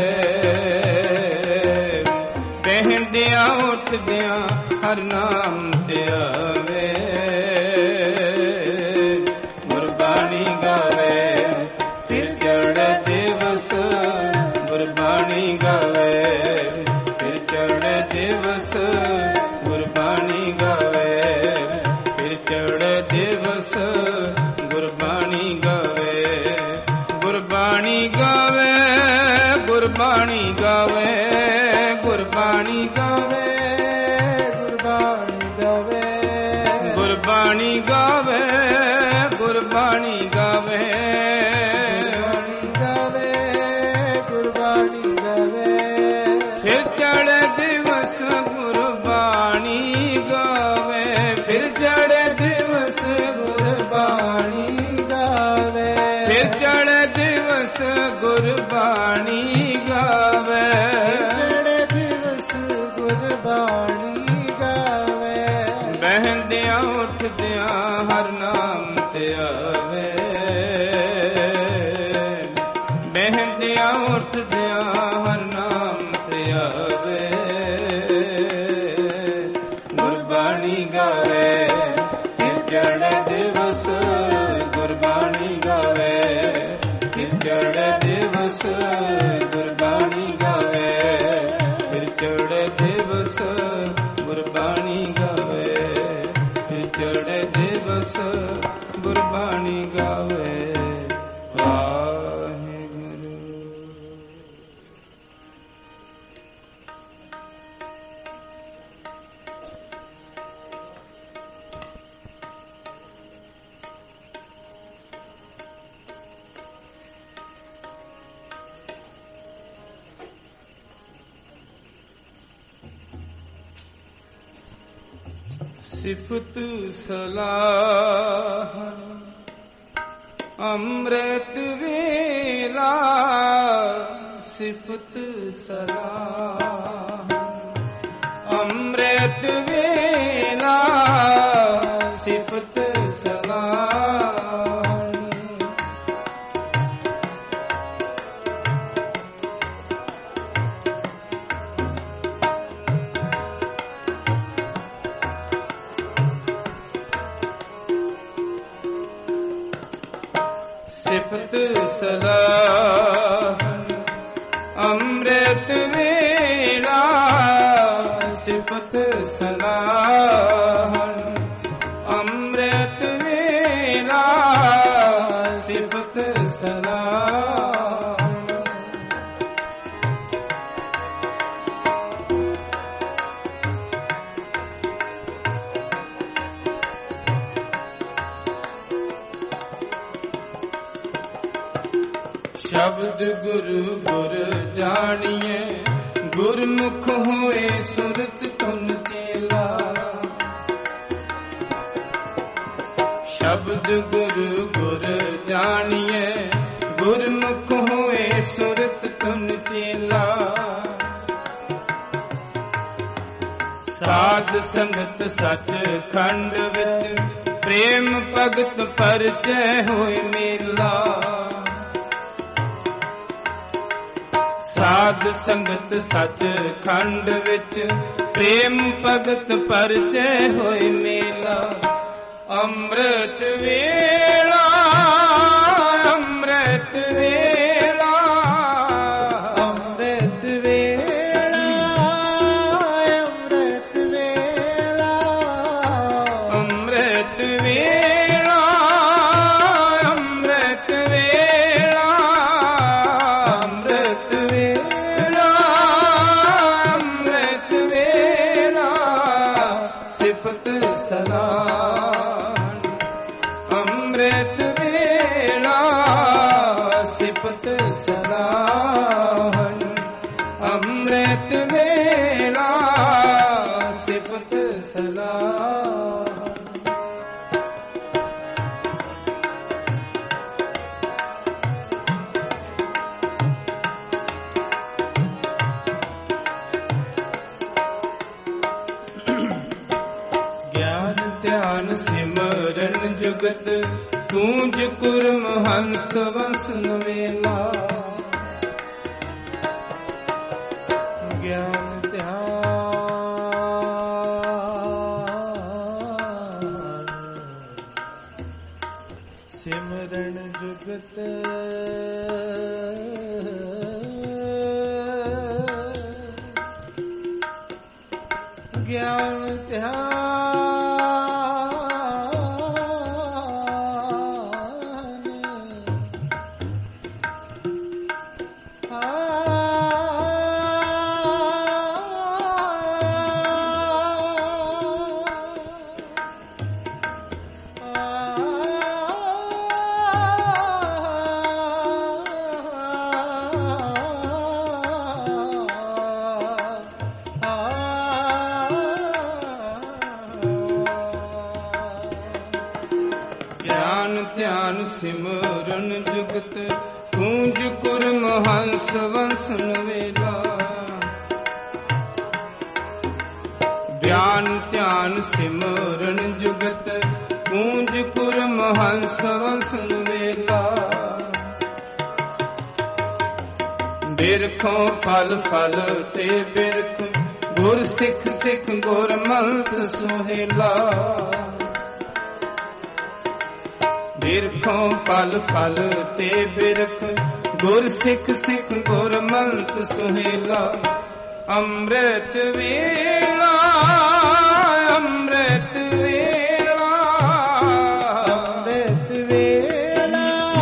ਬਹਿੰਦਿਆਂ ਉੱਠਦਿਆਂ ਹਰ ਨਾਮ ਤੇ ਆਵੇ। ਗੁਰਬਾਣੀ ਗਾਵੇ। ਫਿਰ ਚੜ੍ਹੇ ਦਿਵਸ ਗੁਰਬਾਣੀ ਗਾਵੇ। ਫਿਰ ਗਾਵੇ ਗੁਰਬਾਣੀ ਗਾਵੇ ਗੁਰਬਾਣੀ ਗਾਵੇ ਗੁਰਬਾਣੀ ਗਾਵੇ ਗੁਰਬਾਣੀ ਗਾਵੇ ਗੁਰਬਾਣੀ ਗਾਵੇ ਗੁਰਬਾਣੀ ਗਾਵੇ ਫਿਰ ਚੜ੍ਹੇ ਦਿਵਸ ਗੁਰਬਾਣੀ ਗਾਵੇ ਫਿਰ ਚੜ੍ਹੇ ਦਿਵਸ ਗੁਰਬਾਣੀ ਗਾਵੇ ਫਿਰ ਚੜ੍ਹੇ ਦਿਵਸ ਗੁਰਬਾਣੀ ਗਾਵੇ ਚੜ੍ਹੇ ਦਿਵਸ ਗੁਰਬਾਣੀ ਗਾਵੇ ਬਹਿੰਦਿਆਂ ਉੱਠਦਿਆਂ ਹਰ ਨਾਮ ਤੇ ਆਵੇ ਬਹਿੰਦਿਆਂ ਉੱਠਦਿਆਂ ਹਰ ਨਾਮ ਤੇ ਆਵੇ ਗੁਰਬਾਣੀ ਗਾਵੇ ਫਿਰ ਚੜ੍ਹੇ ਦਿਵਸ ਗੁਰਬਾਣੀ ਗਾਵੇ ਫਿਰ ਚੜ੍ਹੇ ਦਿਵਸ ਗੁਰਬਾਣੀ ਗਾਵੇ ਫਿਰ ਚੜ੍ਹੇ ਦਿਵਸ ਗੁਰਬਾਣੀ ਗਾਵੇ ਫਿਰ ਚੜ੍ਹੇ ਦਿਵਸ ਗੁਰਬਾਣੀ ਗਾਵੇ ਵਾਹਿਗੁਰੂ। ਸਿਫਤ ਸਲਾਹ ਅੰਮ੍ਰਿਤ ਵੇਲਾ ਸਿਫਤ ਸਲਾਹ ਅੰਮ੍ਰਿਤ ਵੇਲਾ ਸਿਫਤ ਸਲਾਹ ਸਿਫਤ ਸਲਾਹ ਅੰਮ੍ਰਿਤ ਵੇਲਾ ਸਿਫਤ ਸਲਾਹ ਅੰਮ੍ਰਿਤ ਵੇਲਾ ਸਿਫਤ ਸਲਾਹ ਸ਼ਬਦ ਗੁਰੂ ਗੁਰ ਜਾਣੀਏ ਗੁਰਮੁਖ ਹੋਏ ਸੁਰਤ ਧੁਨ ਚੇਲਾ ਸ਼ਬਦ ਗੁਰੂ ਗੁਰ ਜਾਣੀਏ ਗੁਰਮੁਖ ਹੋਏ ਸੁਰਤ ਧੁਨ ਚੇਲਾ ਸਾਧ ਸੰਗਤ ਸੱਚ ਖੰਡ ਵਿੱਚ ਪ੍ਰੇਮ ਭਗਤ ਪਰਚੈ ਹੋਏ ਮੇਲਾ ਸਾਧ ਸੰਗਤ ਸੱਚ ਖੰਡ ਵਿੱਚ ਪ੍ਰੇਮ ਭਗਤ ਪਰਚੈ ਹੋਏ ਮੇਲਾ ਅੰਮ੍ਰਿਤ ਵੇਲਾ ਅੰਮ੍ਰਿਤ ਵੇਲਾ ਅੰਮ੍ਰਿਤ ਵੇਲਾ ਅੰਮ੍ਰਿਤ ਵੇਲਾ ਅੰਮ੍ਰਿਤ ਵੇਲਾ ਅੰਮ੍ਰਿਤ ਵੇਲਾ ਅੰਮ੍ਰਿਤ ਵੇਲਾ ਅੰਮ੍ਰਿਤ ਵੇਲਾ ਸਿਫਤ ਸਲਾਹ ਅੰਮ੍ਰਿਤ ਵੇਲਾ ਸਿਫਤ ਸਲਾਹ ਅੰਮ੍ਰਿਤ ਵੇਲਾ ਸਿਫਤ ਸਲਾਹ ਗਿਆਨ ਧਿਆਨ ਸਿਮਰਨ ਜੁਗਤ ਤੂੰਜ ਕੁਰਮ ਹੰਸ ਵੰਸ ਨਵੇਲਾ ਗਿਆਨ ਧਿਆਨ ਸਿਮਰਨ ਜੁਗਤ ਗਿਆਨ ਧਿਆਨ ਸਿਮਰਨ ਜੁਗਤ ਕੂੰਜ ਕੁਰਮ ਹੰਸ ਵੰਸਨ ਵੇਲਾ। ਗਿਆਨ ਧਿਆਨ ਸਿਮਰਨ ਜੁਗਤ ਕੂੰਜ ਕੁਰਮ ਹੰਸ ਵੰਸਨ ਵੇਲਾ। ਬਿਰਖੋਂ ਫਲ ਫਲ ਤੇ ਬਿਰਖ ਗੁਰ ਸਿੱਖ ਸਿੱਖ ਗੁਰ ਮੰਤ ਸੁਹੇਲਾ। ਬਿਰਖੋਂ ਫਲ ਫਲ ਤੇ ਬਿਰਖ ਗੁਰ ਸਿੱਖ ਸਿੱਖ ਗੁਰ ਮੰਤ ਸੁਹੇਲਾ। ਅੰਮ੍ਰਿਤ ਵੇਲਾ ਅੰਮ੍ਰਿਤ ਵੇਲਾ ਅੰਮ੍ਰਿਤ ਵੇਲਾ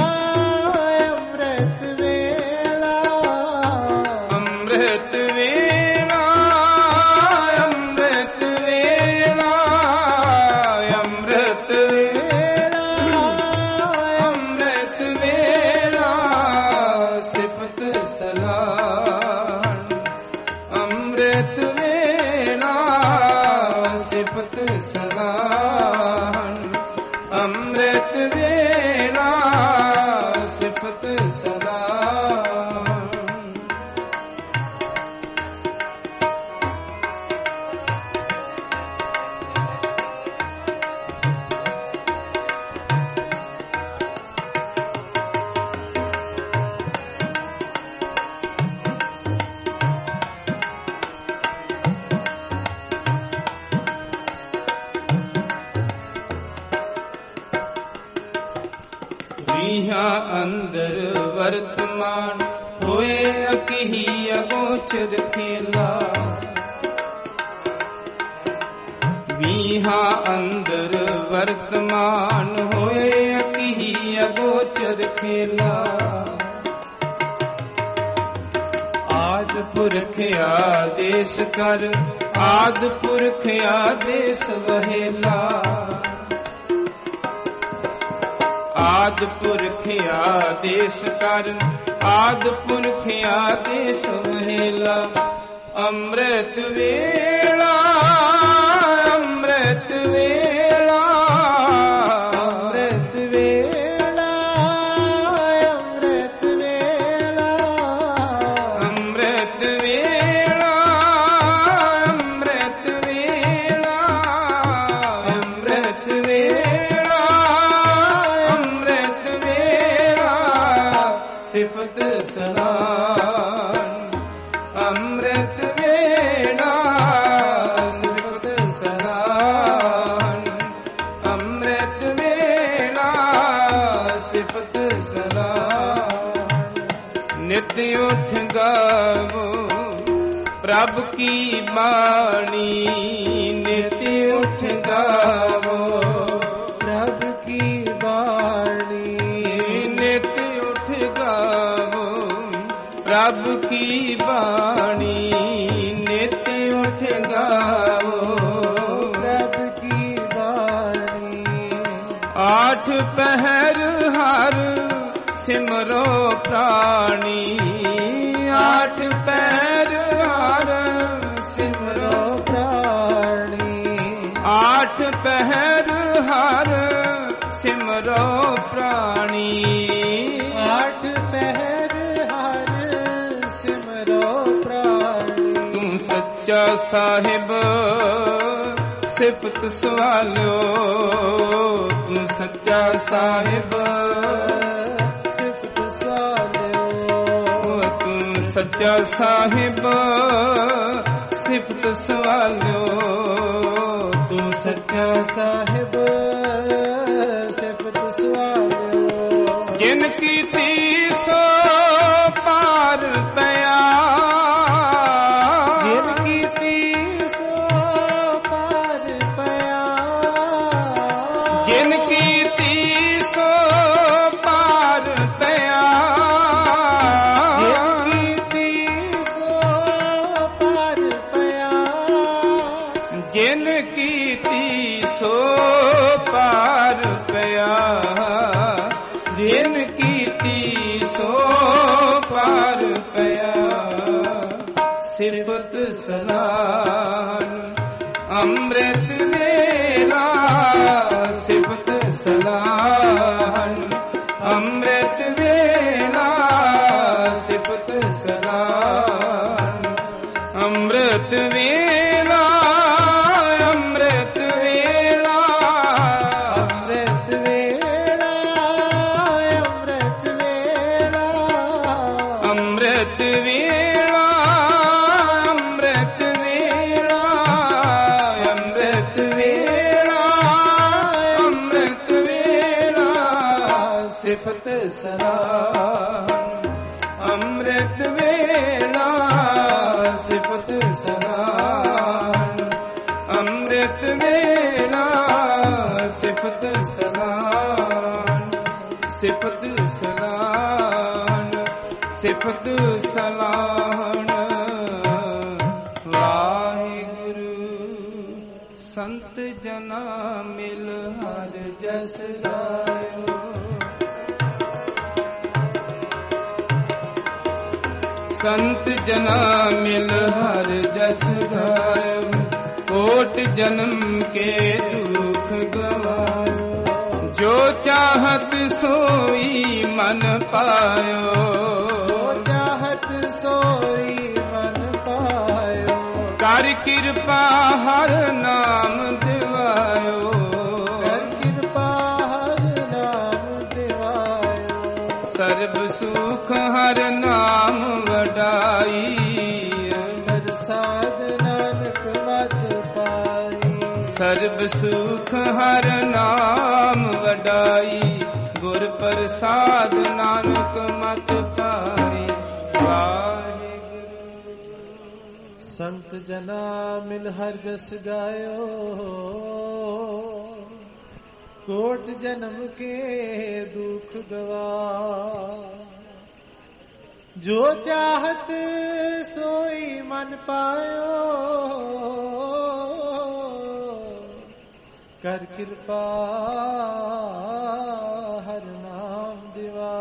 ਅੰਮ੍ਰਿਤ ਵੇਲਾ ਅੰਮ੍ਰਿਤ ਵੇਲਾ ਅੰਮ੍ਰਿਤ ਵੇਲਾ ਅੰਮ੍ਰਿਤ ਵੇਲਾ ਸਿਫਤ ਸਲਾਹਣ। ਅੰਮ੍ਰਿਤ ਵੇਲਾ ਸਿਫਤ ਸਲਾਹਣ। ਅੰਮ੍ਰਿਤ ਵੇਲਾ ਸਿਫਤ ਸਲਾਹਣ। ਵੀਹਾਂ ਅੰਦਰ ਵਰਤਮਾਨ ਹੋਏ ਅਕਿਹੀ ਅਗੋਚਰ ਖੇਲਾ। ਵੀਹਾਂ ਅੰਦਰ ਵਰਤਮਾਨ ਹੋਏ ਅਕਿਹੀ ਅਗੋਚਰ ਖੇਲਾ। ਆਦ ਪੁਰਖ ਆਦੇਸ਼ ਕਰ ਆਦ ਪੁਰਖ ਆਦੇਸ਼ ਵਹੇਲਾ। ਆਦ ਪੁਰਖ ਆਦੇਸ਼ ਕਰ ਆਦ ਪੁਰਖ ਆਦੇਸ਼ ਵਹੇਲਾ। ਅੰਮ੍ਰਿਤ ਵੇਲਾ ਅੰਮ੍ਰਿਤ ਵੇਲਾ ਅੰਮ੍ਰਿਤ ਵੇਲਾ ਅੰਮ੍ਰਿਤ ਵੇਲਾ ਅੰਮ੍ਰਿਤ ਵੇਲਾ ਅੰਮ੍ਰਿਤ ਵੇਲਾ ਅੰਮ੍ਰਿਤ ਵੇਲਾ ਅੰਮ੍ਰਿਤ ਵੇਲਾ ਸਿਫਤ ਸਲਾਹਣ। ਅੰਮ੍ਰਿਤ ਵੇਲਾ ਸਿਫਤ ਸਲਾਹਣ। ਅੰਮ੍ਰਿਤ ਵੇਲਾ ਸਿਫਤ ਸਲਾਹਣ। ਨਿਤ ਉਠ ਗਾਵੋ ਪ੍ਰਭ ਕੀ ਬਾਣੀ। ਨਿਤ ਉਠ ਗਾਵੋ ਪ੍ਰਭ ਕੀ ਬਾਣੀ। ਨਿਤ ਉਠ ਗਾਵੋ ਪ੍ਰਭ ਕੀ ਬਾਣੀ। ਨਿਤ ਉਠ ਗਾਵੋ ਪ੍ਰਭ ਕੀ ਬਾਣੀ। ਆਠ ਪਹਿਰ ਹਰ ਸਿਮਰੋ ਪ੍ਰਾਣੀ। ਆਠ ਪਹਿਰ ਹਰ ਸਿਮਰੋ ਪ੍ਰਾਣੀ। ਆਠ ਪਹਿਰ ਹਰ ਸਿਮਰੋ ਪ੍ਰਾਣੀ। ਆਠ ਪਹਿਰ ਹਰ ਸਿਮਰੋ ਪ੍ਰਾਣੀ। ਤੂੰ ਸੱਚਾ ਸਾਹਿਬ ਸਿਫਤ ਸਵਾਲਿਓ। ਤੂੰ ਸੱਚਾ ਸਾਹਿਬ ਸਿਫਤ ਸਵਾਲਿਓ। ਤੂੰ ਸੱਚਾ ਸਾਹਿਬ ਸਿਫਤ ਸਵਾਲਿਓ। ਤੂੰ ਸੱਚਾ ਸਾਹਿਬ ਸਿਫਤ ਸਵਾਲਿਓ। ਜਿਨ ਕੀਤੀ ਸੋ ਪਾਰ ਪਿਆ। ਜਿਨ ਕੀਤੀ ਸੋ ਪਾਰ ਪਿਆ। ਜਿਨ ਕੀਤੀ ਸੋ ਪਾਰ ਪਿਆ। ਜਿਨ ਕੀਤੀ ਸੋ ਪਾਰ ਪਿਆ। ਜਿਨ ਕੀਤੀ ਸੋ ਪਾਰ ਪਿਆ। ਜਿਨ ਕੀਤੀ ਸੋ ਪਾਰ ਪਿਆ। ਸਿਫਤ ਸਲਾਹਣ। ਅੰਮ੍ਰਿਤ ਵੇਲਾ ਸਿਫਤ ਸਲਾਹਣ। ਅੰਮ੍ਰਿਤ ਅੰਮ੍ਰਿਤ ਵੇਲਾ ਸਿਫਤ ਸਲਾਹਣ ਅੰਮ੍ਰਿਤ ਵੇਲਾ ਅੰਮ੍ਰਿਤ ਵੇਲਾ ਅੰਮ੍ਰਿਤ ਵੇਲਾ ਅੰਮ੍ਰਿਤ ਵੇਲਾ ਅੰਮ੍ਰਿਤ ਵੇਲਾ ਅੰਮ੍ਰਿਤ ਵੇਲਾ ਅੰਮ੍ਰਿਤ ਵੇਲਾ ਸਿਫਤ ਸਲਾਹਣ ਅੰਮ੍ਰਿਤ ਵੇਲਾ ਸਿਫਤ ਸਲਾਹਣ ਅੰਮ੍ਰਿਤ ਵੇਲਾ ਸਿਫਤ ਸਲਾਹਣ ਸਿਫਤ ਸਲਾਹਣ ਸਿਫਤ ਸਲਾਹਣ ਵਾਹਿਗੁਰੂ ਸੰਤ ਜਨਾ ਮਿਲ ਹਰ ਜਸ ਗਾਇਓ ਸੰਤ ਜਨਾ ਮਿਲ ਹਰ ਜਸ ਗਾਇਓ ਕੋਟ ਜਨਮ ਕੇ ਦੁਖ ਗਵਾਇਓ ਜੋ ਚਾਹਤ ਸੋਈ ਮਨ ਪਾਇਓ ਚਾਹਤ ਸੋਈ ਮਨ ਪਾਇਓ ਕਰ ਕਿਰਪਾ ਹਰ ਨਾਮ ਦਿਵਾਇਓ ਕਰ ਕਿਰਪਾ ਹਰ ਨਾਮ ਦਿਵਾਇਓ ਸਰਬ ਸੁਖ ਹਰ ਨਾਮ ਵਡਾਈ ਪ੍ਰਸਾਦ ਨਾਨਕ ਮਤ ਪਾਈ ਸਰਬ ਸੁਖ ਹਰ ਨਾਮ ਵਡਾਈ ਗੁਰ ਪ੍ਰਸਾਦ ਨਾਨਕ ਮਤ ਪਾਈ ਵਾਹਿਗੁਰੂ ਸੰਤ ਜਨਾ ਮਿਲ ਹਰ ਜਸ ਗਾਇਓ ਕੋਟ ਜਨਮ ਕੇ ਦੁਖ ਗਵਾ ਜੋ ਚਾਹਤ ਸੋਈ ਮਨ ਪਾਇਓ ਕਰ ਕਿਰਪਾ ਹਰ ਨਾਮ ਦਿਵਾ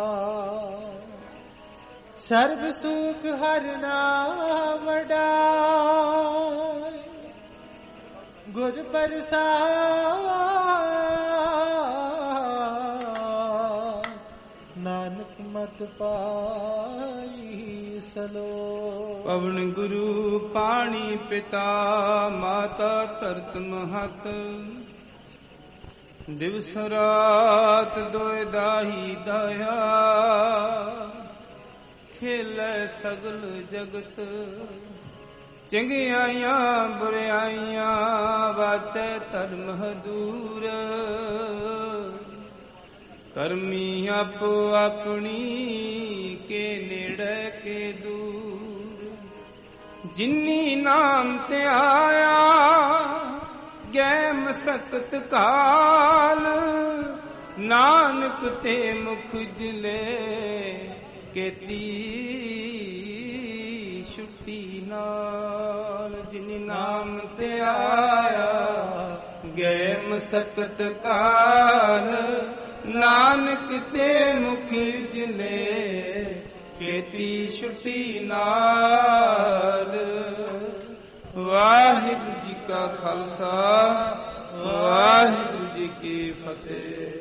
ਸਰਬ ਸੁਖ ਹਰ ਨਾਮ ਵਡਾਈ ਗੁਰ ਪ੍ਰਸਾਦ ਨਾਨਕ ਮਤ ਪਾਈ ਸਲੋ ਪਵਨ ਗੁਰੂ ਪਾਣੀ ਪਿਤਾ ਮਾਤਾ ਧਰਤ ਮਹਤ ਦਿਵਸ ਰਾਤ ਦੋਇ ਦਾਹੀ ਦਇਆ ਖੇਲੇ ਸਗਲ ਜਗਤ ਚੰਗਿਆਈਆਂ ਬੁਰਿਆਈਆਂ ਵਾਚੈ ਧਰਮ ਹਦੂਰ ਕਰਮੀ ਆਪੋ ਆਪਣੀ ਕੇ ਨੇੜੇ ਕੇ ਦੂਰ ਜਿਨੀ ਨਾਮ ਤੇ ਆਇਆ ਗੈ ਮਸਕਤ ਕਾਲ ਨਾਨਕ ਤੇ ਮੁਖ ਜਿਲੇ ਕੀਤੀ ਛੁੱਟੀ ਨਾਲ ਜਿਨੀ ਨਾਮ ਤੇ ਆਇਆ ਗੈ ਮਸਕਤ ਕਾਲ ਨਾਨਕ ਤੇ ਮੁਖ ਜਿਲੇ ਕੀਤੀ ਛੁੱਟੀ ਨਾਲ ਵਾਹਿਗੁਰੂ ਜੀ ਕਾ ਖਾਲਸਾ ਵਾਹਿਗੁਰੂ ਜੀ ਕੀ ਫਤਿਹ।